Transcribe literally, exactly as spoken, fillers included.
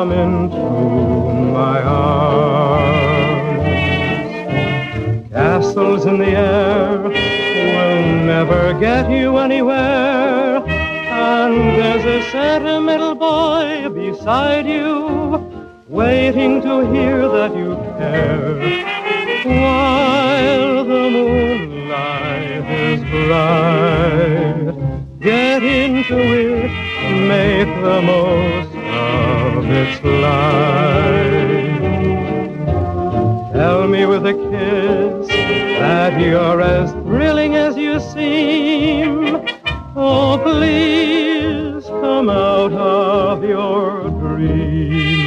come into my arms. Castles in the air will never get you anywhere, and there's a sentimental boy beside you, waiting to hear that you care. While the moonlight is bright, get into it, make the most of its light. Tell me with a kiss that you're as thrilling as you seem. Oh, please come out of your dream.